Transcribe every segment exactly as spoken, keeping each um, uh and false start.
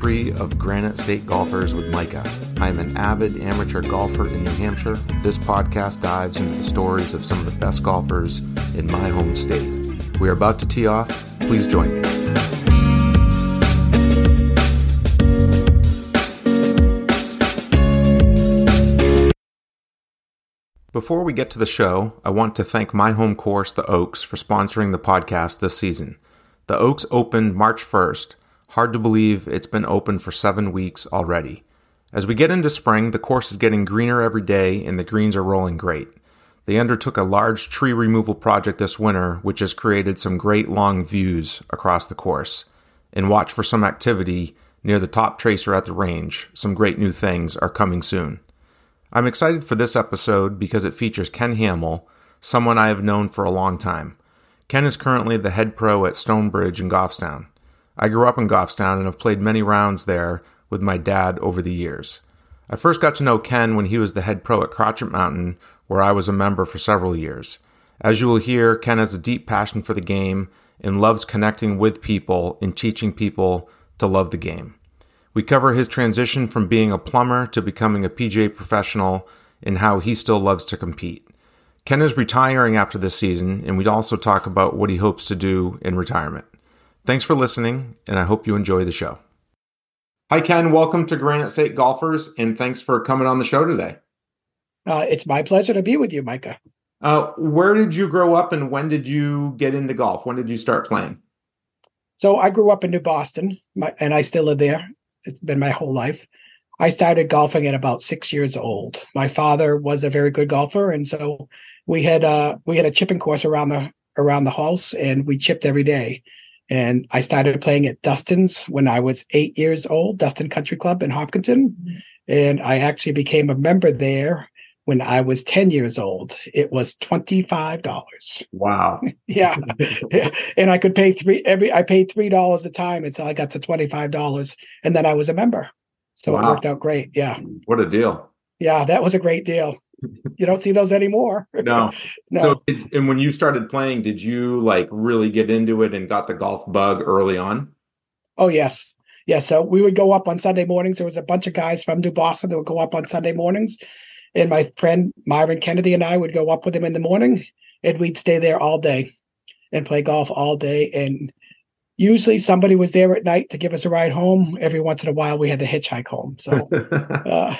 three of Granite State Golfers with Micah. I am an avid amateur golfer in New Hampshire. This podcast dives into the stories of some of the best golfers in my home state. We are about to tee off. Please join me. Before we get to the show, I want to thank my home course, the Oaks, for sponsoring the podcast this season. The Oaks opened March first. Hard to believe it's been open for seven weeks already. As we get into spring, the course is getting greener every day and the greens are rolling great. They undertook a large tree removal project this winter, which has created some great long views across the course. And watch for some activity near the top tracer at the range. Some great new things are coming soon. I'm excited for this episode because it features Ken Hamill, someone I have known for a long time. Ken is currently the head pro at Stonebridge in Goffstown. I grew up in Goffstown and have played many rounds there with my dad over the years. I first got to know Ken when he was the head pro at Crotchet Mountain, where I was a member for several years. As you will hear, Ken has a deep passion for the game and loves connecting with people and teaching people to love the game. We cover his transition from being a plumber to becoming a P G A professional and how he still loves to compete. Ken is retiring after this season, and we'd also talk about what he hopes to do in retirement. Thanks for listening, and I hope you enjoy the show. Hi, Ken. Welcome to Granite State Golfers, and thanks for coming on the show today. Uh, it's my pleasure to be with you, Micah. Uh, where did you grow up, and when did you get into golf? When did you start playing? So I grew up in New Boston, my, and I still live there. It's been my whole life. I started golfing at about six years old. My father was a very good golfer, and so we had uh, we had a chipping course around the around the house, and we chipped every day. And I started playing at Dustin's when I was eight years old, Dustin Country Club in Hopkinton, and I actually became a member there when I was ten years old. It was twenty-five dollars. Wow. yeah. yeah. And I could pay three every I paid three dollars a time until I got to twenty-five dollars, and then I was a member. So wow. It worked out great. Yeah. What a deal. Yeah, that was a great deal. You don't see those anymore. No. no. So, did, and when you started playing, did you like really get into it and got the golf bug early on? Oh, yes. Yeah. So we would go up on Sunday mornings. There was a bunch of guys from New Boston that would go up on Sunday mornings. And my friend Myron Kennedy and I would go up with him in the morning, and we'd stay there all day and play golf all day. And usually somebody was there at night to give us a ride home. Every once in a while, we had to hitchhike home. So, uh,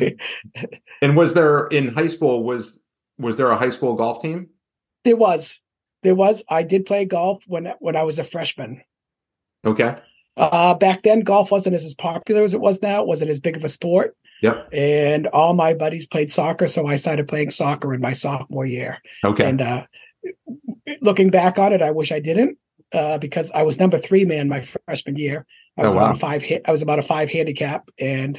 and was there in high school, was, was there a high school golf team? There was, there was, I did play golf when, when I was a freshman. Okay. Uh, back then, golf wasn't as, as popular as it was now. It wasn't as big of a sport. Yep. And all my buddies played soccer. So I started playing soccer in my sophomore year. Okay. And, uh, looking back on it, I wish I didn't. Uh, because I was number three man my freshman year. I was oh, wow. about a five. I was about a five handicap, and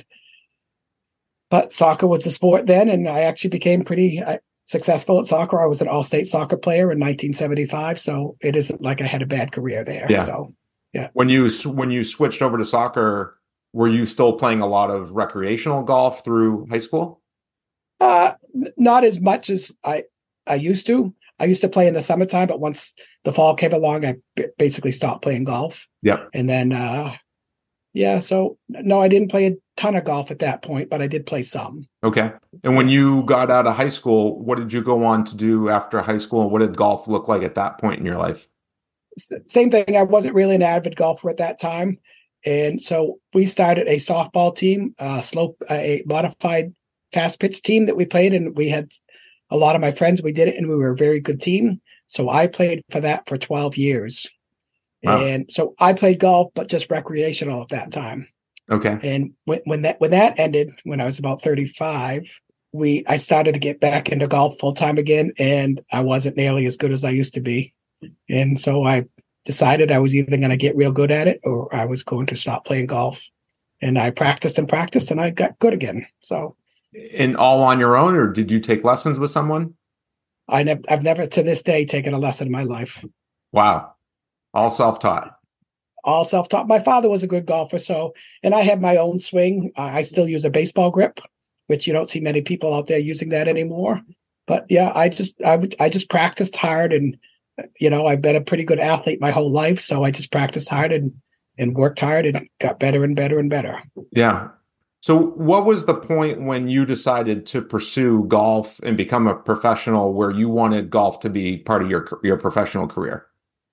but soccer was the sport then, and I actually became pretty uh, successful at soccer. I was an all-state soccer player in nineteen seventy-five, so it isn't like I had a bad career there. Yeah. So, yeah. When you when you switched over to soccer, were you still playing a lot of recreational golf through high school? Uh, not as much as I I used to. I used to play in the summertime, but once the fall came along, I b- basically stopped playing golf. Yep. And then, uh, yeah, so no, I didn't play a ton of golf at that point, but I did play some. Okay. And when you got out of high school, what did you go on to do after high school? What did golf look like at that point in your life? S- same thing. I wasn't really an avid golfer at that time. And so we started a softball team, uh, slope, uh, a modified fast pitch team that we played, and we had a lot of my friends, we did it, and we were a very good team. So I played for that for twelve years. Wow. And so I played golf, but just recreational at that time. Okay. And when, when that when that ended, when I was about thirty-five, we I started to get back into golf full time again, and I wasn't nearly as good as I used to be. And so I decided I was either going to get real good at it or I was going to stop playing golf. And I practiced and practiced, and I got good again. So. And all on your own, or did you take lessons with someone? I never, I've never to this day taken a lesson in my life. Wow. All self-taught. All self-taught. My father was a good golfer, so, and I have my own swing. I still use a baseball grip, which you don't see many people out there using that anymore. But yeah, I just, I would, I just practiced hard, and, you know, I've been a pretty good athlete my whole life. So I just practiced hard and and worked hard and got better and better and better. Yeah. So what was the point when you decided to pursue golf and become a professional where you wanted golf to be part of your your professional career?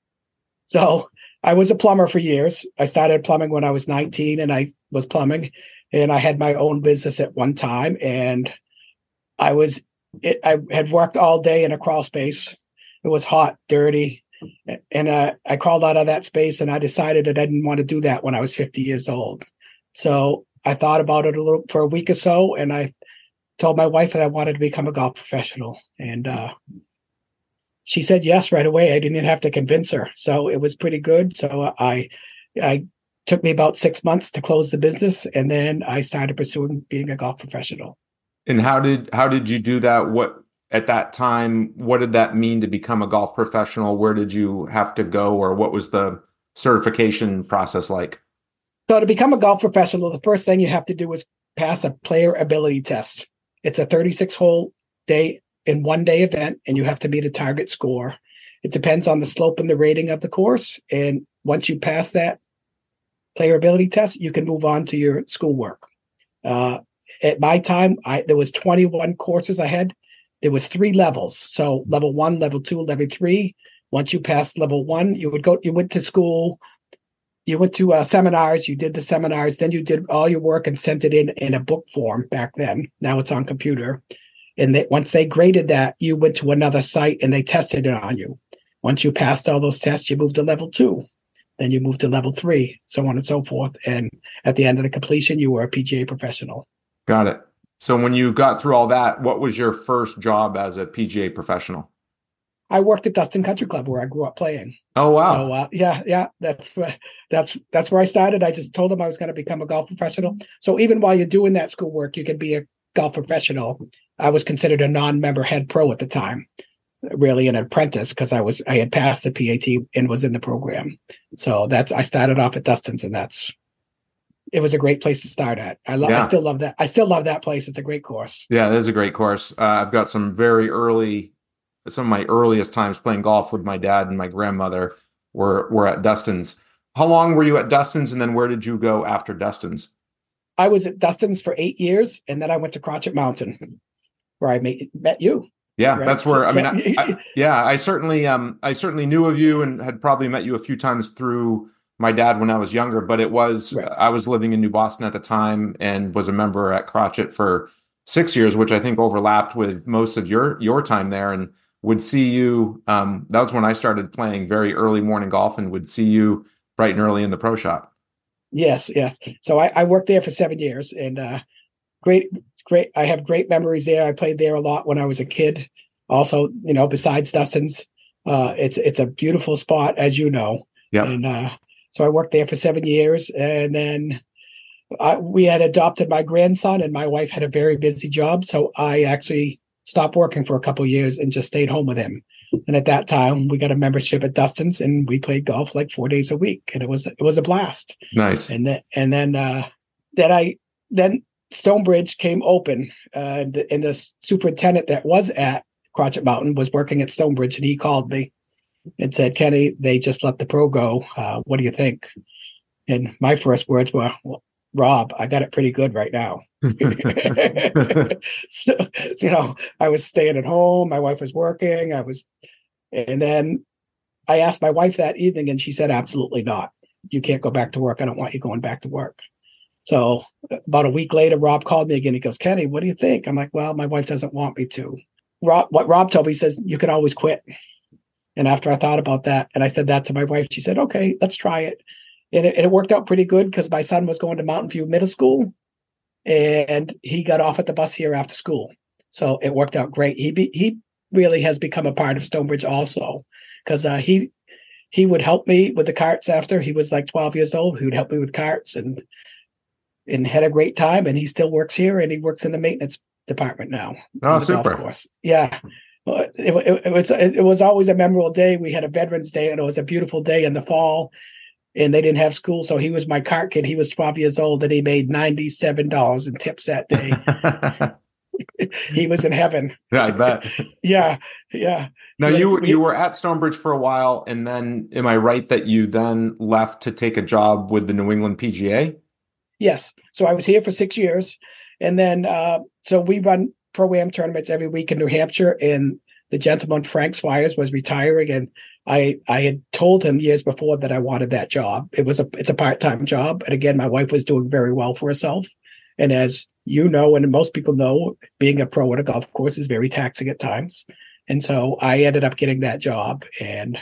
So I was a plumber for years. I started plumbing when I was nineteen, and I was plumbing, and I had my own business at one time. And I was, it, I had worked all day in a crawl space. It was hot, dirty. And uh, I crawled out of that space, and I decided that I didn't want to do that when I was fifty years old. So I thought about it a little for a week or so, and I told my wife that I wanted to become a golf professional. And uh, she said yes right away. I didn't even have to convince her. So it was pretty good. So I, I took me about six months to close the business, and then I started pursuing being a golf professional. And how did how did you do that? What at that time, what did that mean to become a golf professional? Where did you have to go, or what was the certification process like? So to become a golf professional, the first thing you have to do is pass a player ability test. It's a thirty-six hole day in one day event, and you have to meet a target score. It depends on the slope and the rating of the course. And once you pass that player ability test, you can move on to your schoolwork. Uh, at my time, I, there was twenty-one courses I had. There was three levels. So level one, level two, level three. Once you passed level one, you would go, you went to school, you went to uh, seminars, you did the seminars, then you did all your work and sent it in in a book form back then. Now it's on computer. And they, once they graded that, you went to another site and they tested it on you. Once you passed all those tests, you moved to level two. Then you moved to level three, so on and so forth. And at the end of the completion, you were a P G A professional. Got it. So when you got through all that, what was your first job as a P G A professional? I worked at Dustin Country Club where I grew up playing. Oh, wow. So uh, yeah, yeah, that's that's that's where I started. I just told them I was going to become a golf professional. So even while you're doing that schoolwork, you could be a golf professional. I was considered a non-member head pro at the time, really an apprentice, because I was I had passed the P A T and was in the program. So that's I started off at Dustin's, and that's it was a great place to start at. I love. Yeah. I still love that. I still love that place. It's a great course. Yeah, it is a great course. Uh, I've got some very early, some of my earliest times playing golf with my dad and my grandmother were were at Dustin's. How long were you at Dustin's, and then where did you go after Dustin's? I was at Dustin's for eight years, and then I went to Crotchet Mountain, where I met, met you. Yeah, right? that's where so, I mean, I, I, yeah, I certainly, um, I certainly knew of you and had probably met you a few times through my dad when I was younger. But it was right. I was living in New Boston at the time and was a member at Crotchet for six years, which I think overlapped with most of your your time there. And would see you. Um, that was when I started playing very early morning golf, and would see you bright and early in the pro shop. Yes, yes. So I, I worked there for seven years, and uh, great, great. I have great memories there. I played there a lot when I was a kid. Also, you know, besides Dustin's, uh, it's it's a beautiful spot, as you know. Yeah. And uh, so I worked there for seven years, and then I, we had adopted my grandson, and my wife had a very busy job, so I actually stopped working for a couple of years and just stayed home with him. And at that time, we got a membership at Dustin's, and we played golf like four days a week, and it was it was a blast. Nice. And then and then uh, then I then Stonebridge came open, uh, and, the, and the superintendent that was at Crotchet Mountain was working at Stonebridge, and he called me and said, "Kenny, they just let the pro go. Uh, what do you think?" And my first words were, well, "Rob, I got it pretty good right now." so, you know, I was staying at home. My wife was working. I was, and then I asked my wife that evening, and she said, "Absolutely not. You can't go back to work. I don't want you going back to work." So about a week later, Rob called me again. He goes, "Kenny, what do you think?" I'm like, "Well, my wife doesn't want me to." Rob, what Rob told me, he says, "You can always quit." And after I thought about that, and I said that to my wife, she said, "Okay, let's try it." And it, and it worked out pretty good because my son was going to Mountain View Middle School, and he got off at the bus here after school. So it worked out great. He be, he really has become a part of Stonebridge also, because uh, he he would help me with the carts after he was like twelve years old. He would help me with carts and and had a great time. And he still works here, and he works in the maintenance department now. Oh, super. Course. Yeah. It, it, it, was, it was always a memorable day. We had a Veterans Day, and it was a beautiful day in the fall, and they didn't have school. So he was my cart kid. He was twelve years old, and he made ninety-seven dollars in tips that day. He was in heaven. Yeah, I bet. Yeah, yeah. Now We had, you were- you we, were at Stonebridge for a while, and then am I right that you then left to take a job with the New England P G A? yes. So I was here for six years, and then uh, so we run pro-am tournaments every week in New Hampshire. And the gentleman Frank Swires was retiring, and I I had told him years before that I wanted that job. It was a it's a part-time job, and again, my wife was doing very well for herself. And as you know, and most people know, being a pro at a golf course is very taxing at times. And so I ended up getting that job, and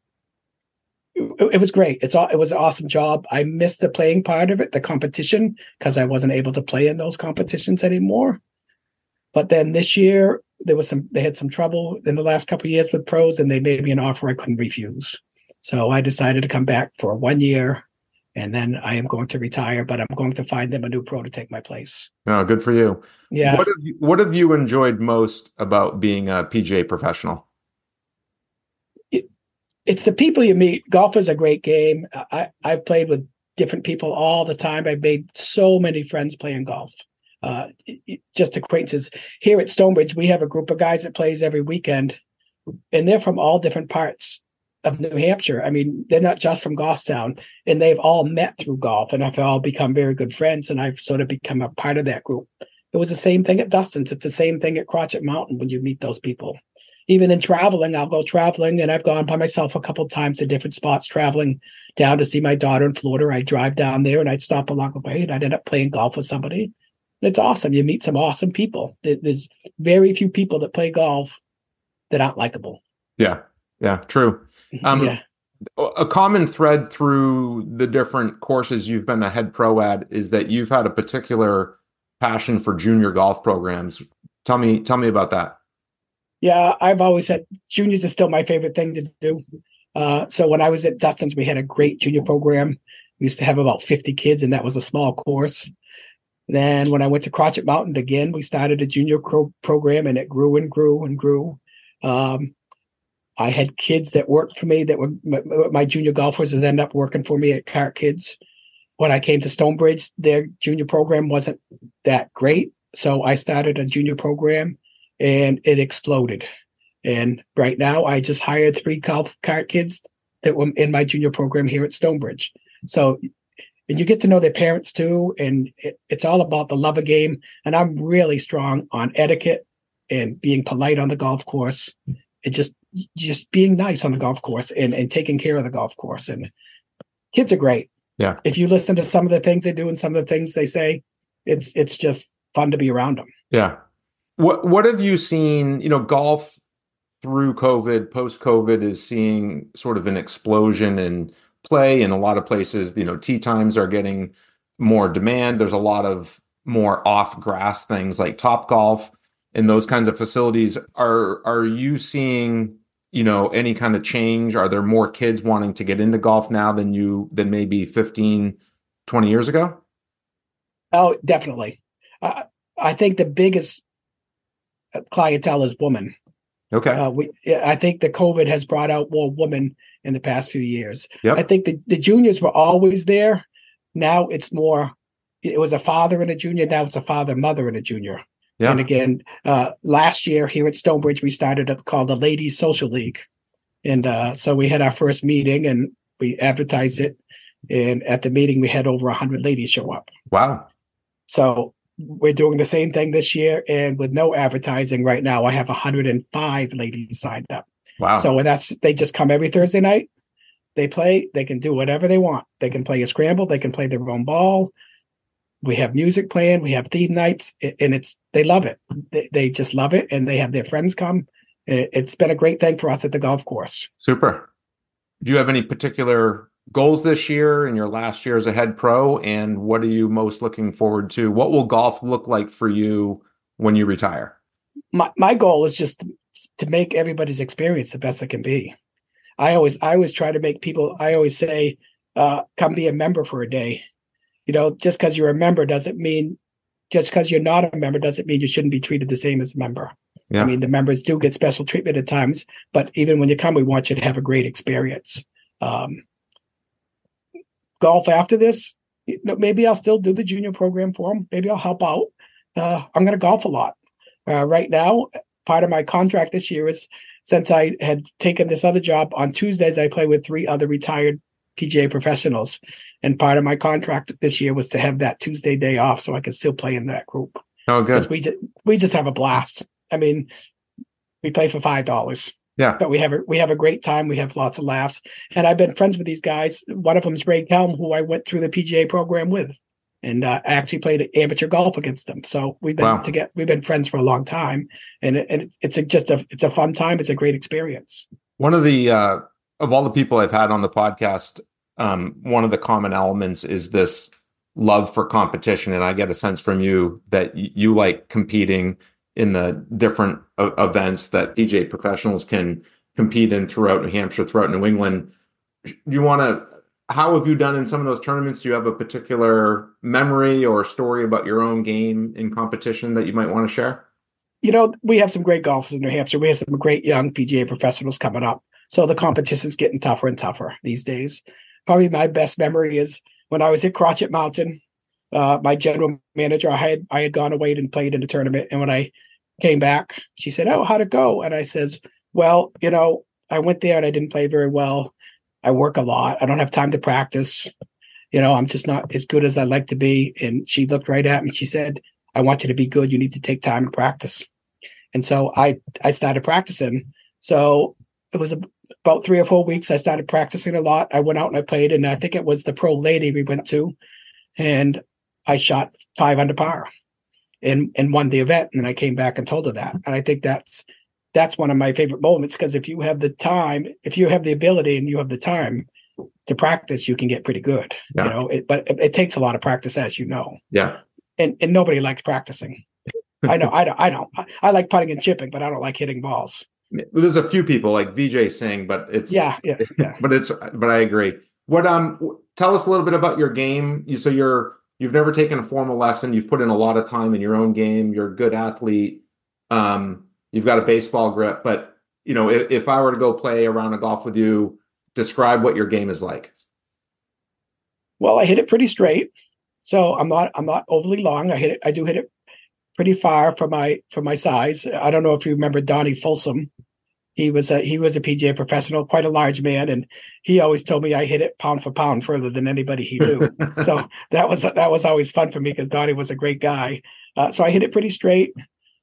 it, it was great. It's all, it was an awesome job. I missed the playing part of it, the competition, because I wasn't able to play in those competitions anymore. But then this year there was some, they had some trouble in the last couple of years with pros, and they made me an offer I couldn't refuse. So I decided to come back for one year, and then I am going to retire, but I'm going to find them a new pro to take my place. Oh, good for you. Yeah. What have you, what have you enjoyed most about being a P G A professional? It, it's the people you meet. Golf is a great game. I, I've played with different people all the time. I've made so many friends playing golf. Uh, it, just acquaintances. Here at Stonebridge, we have a group of guys that plays every weekend, and they're from all different parts of New Hampshire. I mean, they're not just from Goffstown, and they've all met through golf, and have all become very good friends, and I've sort of become a part of that group. It was the same thing at Dustin's. It's the same thing at Crotchet Mountain when you meet those people. Even in traveling, I'll go traveling, and I've gone by myself a couple of times to different spots, traveling down to see my daughter in Florida. I drive down there, and I'd stop along the way, and I'd end up playing golf with somebody. And it's awesome. You meet some awesome people. There's very few people that play golf that aren't likable. Yeah, yeah, true. Um, yeah. A common thread through the different courses you've been a head pro at is that you've had a particular passion for junior golf programs. Tell me, tell me about that. Yeah, I've always said juniors is still my favorite thing to do. Uh, so when I was at Dustin's, we had a great junior program. We used to have about fifty kids, and that was a small course. Then when I went to Crotchet Mountain again, we started a junior pro- program, and it grew and grew and grew. Um, I had kids that worked for me that were my, my junior golfers that ended up working for me at Cart Kids. When I came to Stonebridge, their junior program wasn't that great. So I started a junior program, and it exploded. And right now I just hired three golf cart kids that were in my junior program here at Stonebridge. So, and you get to know their parents too. And it, it's all about the love of game. And I'm really strong on etiquette and being polite on the golf course. It just, just being nice on the golf course, and, and taking care of the golf course. And kids are great. Yeah. If you listen to some of the things they do and some of the things they say, it's it's just fun to be around them. Yeah. What what have you seen, you know, golf through COVID, post-COVID is seeing sort of an explosion in play in a lot of places. You know, tee times are getting more demand. There's a lot of more off grass things like Topgolf and those kinds of facilities. Are are you seeing, you know, any kind of change? Are there more kids wanting to get into golf now than you than maybe fifteen, twenty years ago? Oh, definitely. Uh, I think the biggest clientele is women. Okay. Uh, we, I think the COVID has brought out more women in the past few years. Yep. I think the, the juniors were always there. Now it's more, it was a father and a junior. Now it's a father, mother, and a junior. Yeah. And again, uh, last year here at Stonebridge, we started a called the Ladies Social League. And uh, so we had our first meeting, and we advertised it. And at the meeting, we had over one hundred ladies show up. Wow. So we're doing the same thing this year. And with no advertising right now, I have one hundred five ladies signed up. Wow. So that's, they just come every Thursday night. They play, they can do whatever they want. They can play a scramble. They can play their own ball. We have music playing. We have theme nights, and it's, they love it. They, they just love it. And they have their friends come. It's been a great thing for us at the golf course. Super. Do you have any particular goals this year in your last year as a head pro? And what are you most looking forward to? What will golf look like for you when you retire? My my goal is just to, to make everybody's experience the best it can be. I always I always try to make people, I always say, uh, come be a member for a day. You know, just because you're a member doesn't mean, just because you're not a member doesn't mean you shouldn't be treated the same as a member. Yeah. I mean, the members do get special treatment at times, but even when you come, we want you to have a great experience. Um, golf after this, you know, maybe I'll still do the junior program for them. Maybe I'll help out. Uh, I'm going to golf a lot. Uh, right now, part of my contract this year is since I had taken this other job on Tuesdays, I play with three other retired P G A professionals. And part of my contract this year was to have that Tuesday day off so I could still play in that group. Oh, Because good. we just, we just have a blast. I mean, we play for five dollars. Yeah. But we have a we have a great time. We have lots of laughs. And I've been friends with these guys. One of them is Ray Kelm, who I went through the P G A program with. And uh, I actually played amateur golf against them. So we've been Wow. together. We've been friends for a long time, and, it, and it's a, just a it's a fun time. It's a great experience. One of the uh, of all the people I've had on the podcast, um, one of the common elements is this love for competition, and I get a sense from you that y- you like competing in the different uh, events that P G A professionals can compete in throughout New Hampshire, throughout New England. Do you want to? How have you done in some of those tournaments? Do you have a particular memory or story about your own game in competition that you might want to share? You know, we have some great golfers in New Hampshire. We have some great young P G A professionals coming up. So the competition's getting tougher and tougher these days. Probably my best memory is when I was at Crotchet Mountain. Uh, my general manager, I had I had gone away and played in the tournament, and when I came back, she said, "Oh, how'd it go?" And I says, "Well, you know, I went there and I didn't play very well. I work a lot. I don't have time to practice. You know, I'm just not as good as I'd like to be." And she looked right at me. She said, "I want you to be good. You need to take time to practice." And so I, I started practicing. So it was about three or four weeks. I started practicing a lot. I went out and I played, and I think it was the Pro Lady we went to, and I shot five under par and, and won the event. And I came back and told her that. And I think that's, that's one of my favorite moments, because if you have the time, if you have the ability and you have the time to practice, you can get pretty good, Yeah. you know, it, but it, it takes a lot of practice, as you know. Yeah. And and nobody likes practicing. I know, I don't, I don't, I, I like putting and chipping, but I don't like hitting balls. There's a few people like Vijay Singh, but it's Yeah, yeah, yeah. but it's but I agree. What um tell us a little bit about your game. You so you're you've never taken a formal lesson. You've put in a lot of time in your own game. You're a good athlete. Um, you've got a baseball grip, but you know, if, if I were to go play a round of golf with you, describe what your game is like. Well, I hit it pretty straight, so I'm not I'm not overly long. I hit it. I do hit it pretty far for my for my size. I don't know if you remember Donnie Folsom. He was a he was a P G A professional, quite a large man, and he always told me I hit it pound for pound further than anybody he knew. So that was that was always fun for me, because Donnie was a great guy. Uh, so I hit it pretty straight.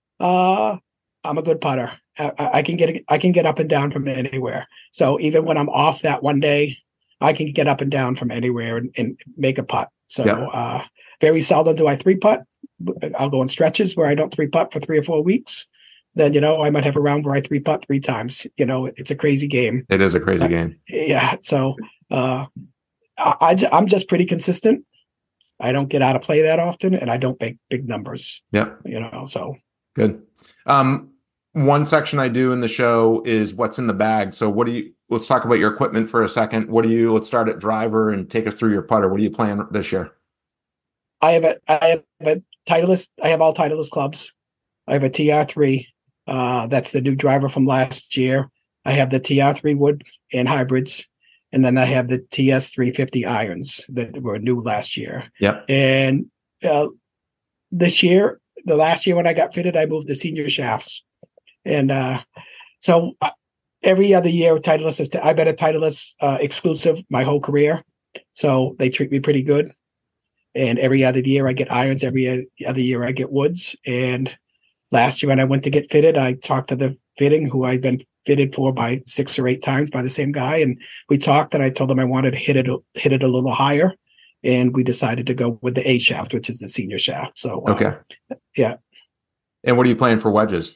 Uh, I'm a good putter. I, I can get I can get up and down from anywhere. So even when I'm off that one day, I can get up and down from anywhere and, and make a putt. So Yeah. uh, very seldom do I three putt. I'll go in stretches where I don't three putt for three or four weeks. Then, you know, I might have a round where I three putt three times. You know, it's a crazy game. It is a crazy Uh, game. Yeah. So uh, I, I, ju- I'm just pretty consistent. I don't get out of play that often, and I don't make big numbers. Yeah. You know, so Good. Um, one section I do in the show is what's in the bag. So what do you, let's talk about your equipment for a second. What do you, let's start at driver and take us through your putter. What are you playing this year? I have a I have a Titleist. I have all Titleist clubs. I have a T R three. Uh, that's the new driver from last year. I have the T R three wood and hybrids, and then I have the T S three fifty irons that were new last year. Yep. And uh, this year, the last year when I got fitted, I moved to senior shafts, and uh, so uh, every other year, Titleist is. I've been a Titleist uh, exclusive my whole career, so they treat me pretty good. And every other year I get irons. Every other year I get woods. And last year when I went to get fitted, I talked to the fitting who I'd been fitted for by six or eight times by the same guy. And we talked, and I told him I wanted to hit it, hit it a little higher. And we decided to go with the A shaft, which is the senior shaft. So, uh, Okay. Yeah. And what are you playing for wedges?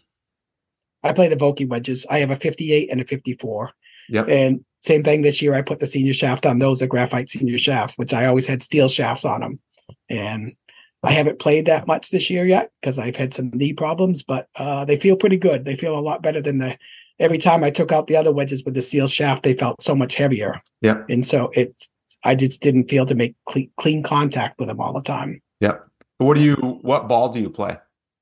I play the Vokey wedges. I have a fifty-eight and a fifty-four. Yep. And same thing this year. I put the senior shaft on those, the graphite senior shafts, which I always had steel shafts on them. And I haven't played that much this year yet because I've had some knee problems, but uh, they feel pretty good. They feel a lot better than the, every time I took out the other wedges with the steel shaft, they felt so much heavier. Yep. And so it, I just didn't feel to make clean, clean contact with them all the time. Yep. What do you, what ball do you play?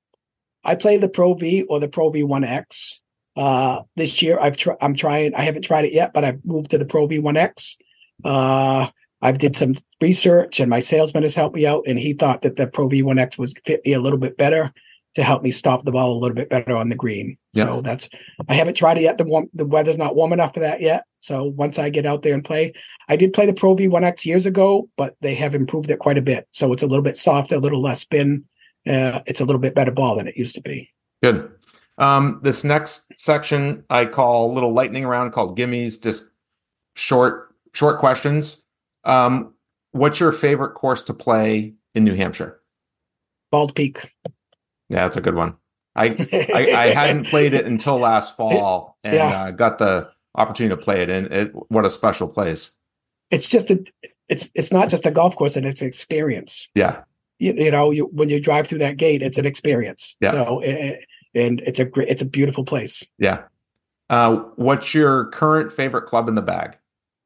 I play the Pro V or the Pro V one X. Uh, this year I've tr- I'm trying, I haven't tried it yet, but I've moved to the Pro V one X. Uh, I've did some research, and my salesman has helped me out, and he thought that the Pro V one X was fit me a little bit better. to help me stop the ball a little bit better on the green. Yes. So that's, I haven't tried it yet. The warm, the weather's not warm enough for that yet. So once I get out there and play, I did play the Pro V one X years ago, but they have improved it quite a bit. So it's a little bit softer, a little less spin. Uh, it's a little bit better ball than it used to be. Good. Um, this next section I call a little lightning round, called Gimmies, just short, short questions. Um, what's your favorite course to play in New Hampshire? Bald Peak. Yeah, that's a good one. I, I, I hadn't played it until last fall, and yeah. uh, got the opportunity to play it, and it, what a special place. It's just a, it's it's not just a golf course, and it's an experience. Yeah, you, you know, you when you drive through that gate, it's an experience. Yeah. So, it, and it's a great, it's a beautiful place. Yeah. Uh, what's your current favorite club in the bag?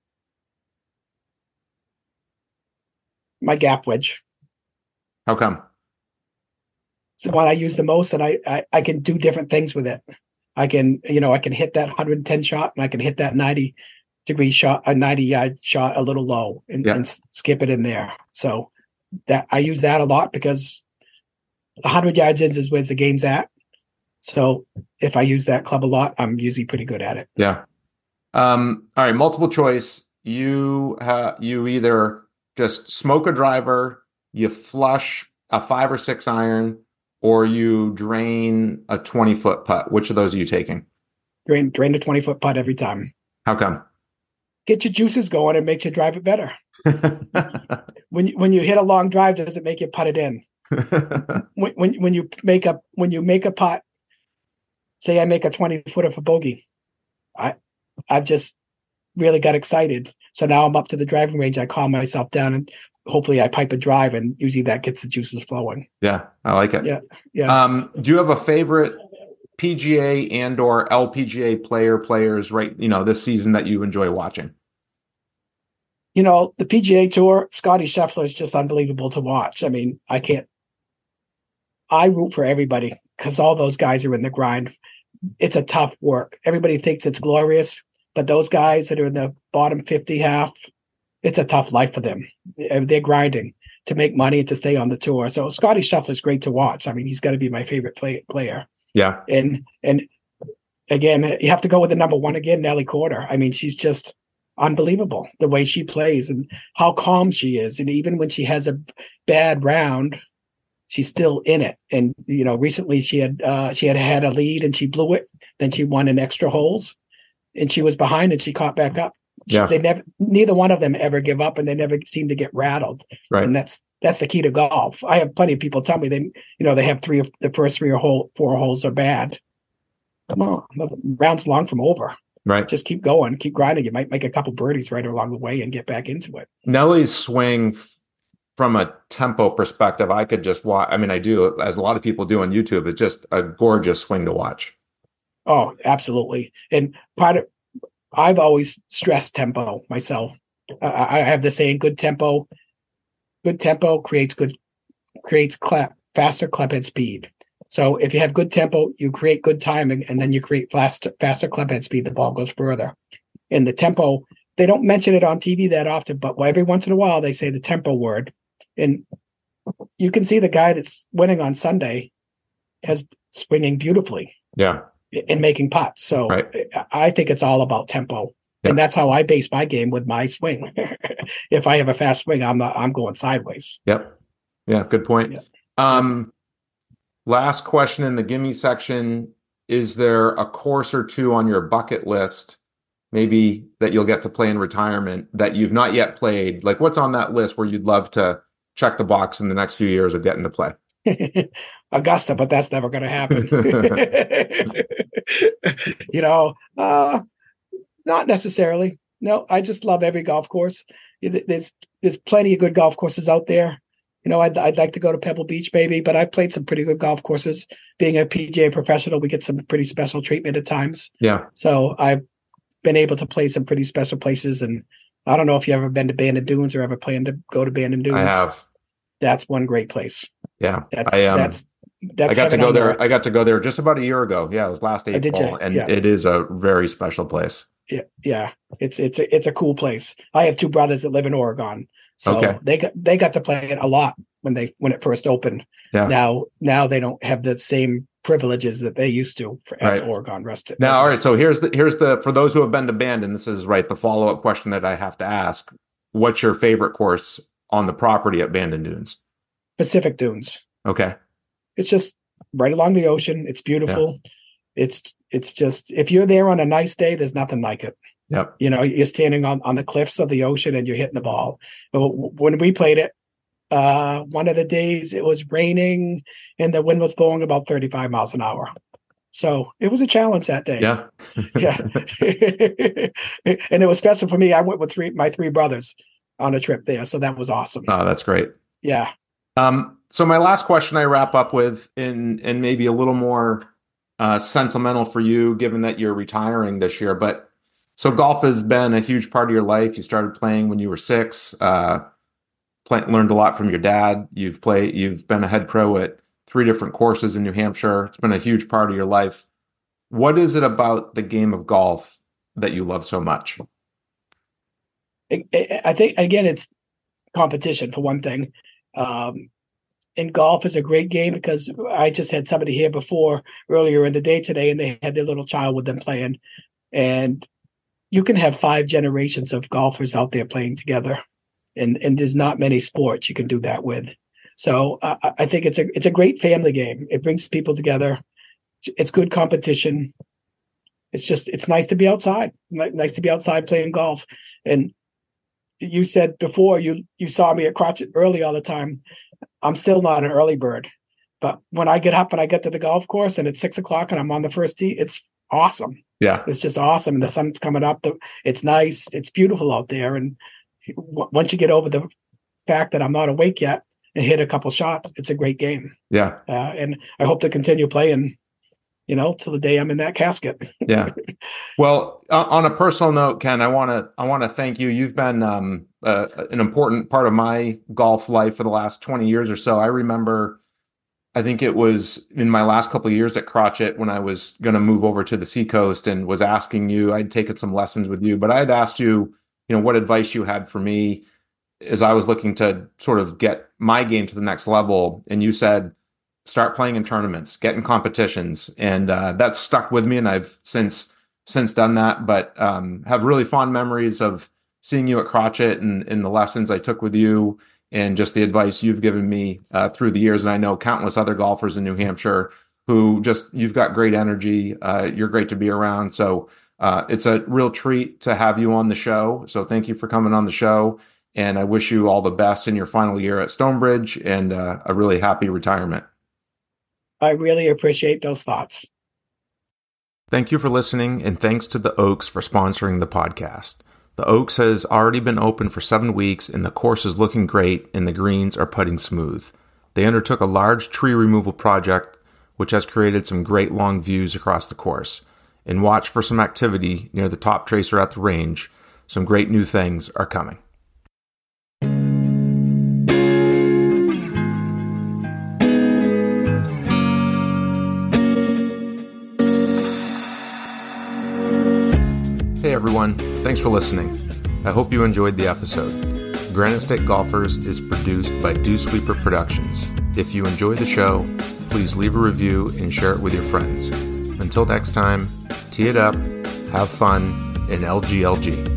My gap wedge. How come? It's the one I use the most, and I, I I can do different things with it. I can, you know, I can hit that one hundred ten shot, and I can hit that ninety degree shot, a ninety yard shot, a little low, and, yeah. and skip it in there. So that I use that a lot because one hundred yards in is where the game's at. So if I use that club a lot, I'm usually pretty good at it. Yeah. Um, all right. Multiple choice. You uh, you either just smoke a driver, you flush a five or six iron, or you drain a twenty foot putt. Which of those are you taking? Drain, drain a twenty foot putt every time. How come? Get your juices going and makes you drive it better. when you, when you hit a long drive, does it make you putt it in? when, when when you make a when you make a putt, say I make a twenty footer for bogey, I I've just really got excited. So now I'm up to the driving range. I calm myself down and hopefully I pipe a drive, and usually that gets the juices flowing. Yeah, I like it. Yeah, yeah. Um, do you have a favorite P G A and or L P G A player players right, you know, this season that you enjoy watching? You know, the P G A Tour, Scotty Scheffler is just unbelievable to watch. I mean, I can't. I root for everybody because all those guys are in the grind. It's a tough work. Everybody thinks it's glorious, but those guys that are in the bottom fifty half, it's a tough life for them. They're grinding to make money and to stay on the tour. So Scotty Scheffler is great to watch. I mean, he's got to be my favorite play, player. Yeah. And and again, you have to go with the number one again, Nelly Korda. I mean, she's just unbelievable the way she plays and how calm she is. And even when she has a bad round, she's still in it. And you know, recently she had uh, she had had a lead and she blew it. Then she won in extra holes, and she was behind and she caught back up. Yeah. They never, neither one of them ever give up, and they never seem to get rattled. Right. And that's that's the key to golf. I have plenty of people tell me they, you know, they have three of the first three or whole four holes are bad. Come on, the round's long from over. Right. Just keep going, keep grinding. You might make a couple birdies right along the way and get back into it. Nelly's swing, from a tempo perspective, I could just watch. I mean, I do, as a lot of people do on YouTube. It's just a gorgeous swing to watch. Oh, absolutely. And part of, I've always stressed tempo myself. I, I have the saying, good tempo, good tempo creates good, creates clap, faster club head speed. So if you have good tempo, you create good timing, and then you create faster, faster club head speed. The ball goes further. In the tempo, they don't mention it on T V that often, but every once in a while they say the tempo word. And you can see the guy that's winning on Sunday has swinging beautifully. Yeah. In making putts. So right. I think it's all about tempo. Yep. And that's how I base my game with my swing. If I have a fast swing, I'm not, I'm going sideways. Yep. Yeah. Good point. Yep. Um, last question in the gimme section. Is there a course or two on your bucket list, maybe that you'll get to play in retirement, that you've not yet played? Like, what's on that list where you'd love to check the box in the next few years of getting to play? Augusta, but that's never going to happen. you know, uh, not necessarily. No, I just love every golf course. There's there's plenty of good golf courses out there. You know, I'd, I'd like to go to Pebble Beach, maybe, but I've played some pretty good golf courses. Being a P G A professional, we get some pretty special treatment at times. Yeah. So I've been able to play some pretty special places. And I don't know if you've ever been to Bandon Dunes or ever planned to go to Bandon Dunes. I have. That's one great place. Yeah. That's, I, um, that's, that's I got to go there. Earth. I got to go there just about a year ago. Yeah. It was last April, and yeah. It is a very special place. Yeah. Yeah. It's, it's, a, it's a cool place. I have two brothers that live in Oregon. So okay. they got, they got to play it a lot when they when it first opened. Yeah. Now now they don't have the same privileges that they used to for, as Right. Oregon rest. Now, all right. So here's the here's the for those who have been to Bandon, this is right the follow up question that I have to ask. What's your favorite course on the property at Bandon Dunes? Pacific Dunes. Okay. It's just right along the ocean. It's beautiful. Yeah. It's it's just if you're there on a nice day, there's nothing like it. Yep. You know, you're standing on, on the cliffs of the ocean and you're hitting the ball. But when we played it, uh, one of the days it was raining and the wind was blowing about thirty-five miles an hour. So it was a challenge that day. Yeah. Yeah. And it was special for me. I went with three my three brothers on a trip there. So that was awesome. Oh, that's great. Yeah. Um, so my last question I wrap up with, and and maybe a little more uh, sentimental for you, given that you're retiring this year, but so golf has been a huge part of your life. You started playing when you were six, uh, play, learned a lot from your dad. You've played, you've been a head pro at three different courses in New Hampshire. It's been a huge part of your life. What is it about the game of golf that you love so much? I, I think, again, it's competition for one thing. Um, and golf is a great game because I just had somebody here before earlier in the day today, and they had their little child with them playing. And you can have five generations of golfers out there playing together, and and there's not many sports you can do that with. So uh, I think it's a it's a great family game. It brings people together. It's, it's good competition. It's just it's nice to be outside. Nice to be outside playing golf. And you said before you you saw me at Crotchet early all the time. I'm still not an early bird, but when I get up and I get to the golf course and it's six o'clock and I'm on the first tee, it's awesome. Yeah. It's just awesome. The sun's coming up. It's nice. It's beautiful out there. And once you get over the fact that I'm not awake yet and hit a couple shots, it's a great game. Yeah. Uh, and I hope to continue playing, you know, till the day I'm in that casket. Yeah. Well, on a personal note, Ken, I want to, I want to thank you. You've been um, uh, an important part of my golf life for the last twenty years or so. I remember, I think it was in my last couple of years at Crotchet when I was going to move over to the Seacoast and was asking you, I'd taken some lessons with you, but I had asked you, you know, what advice you had for me as I was looking to sort of get my game to the next level. And you said, start playing in tournaments, get in competitions. And uh, that's stuck with me. And I've since, since done that, but um, have really fond memories of seeing you at Crotchet and, and the lessons I took with you, and just the advice you've given me uh, through the years. And I know countless other golfers in New Hampshire who just, you've got great energy. Uh, you're great to be around. So uh, it's a real treat to have you on the show. So thank you for coming on the show. And I wish you all the best in your final year at Stonebridge and uh, a really happy retirement. I really appreciate those thoughts. Thank you for listening, and thanks to the Oaks for sponsoring the podcast. The Oaks has already been open for seven weeks, and the course is looking great, and the greens are putting smooth. They undertook a large tree removal project, which has created some great long views across the course. And watch for some activity near the top tracer at the range. Some great new things are coming. Hey everyone, thanks for listening. I hope you enjoyed the episode. Granite State Golfers is produced by Dew Sweeper Productions. If you enjoy the show, please leave a review and share it with your friends. Until next time, tee it up, have fun, and L G L G.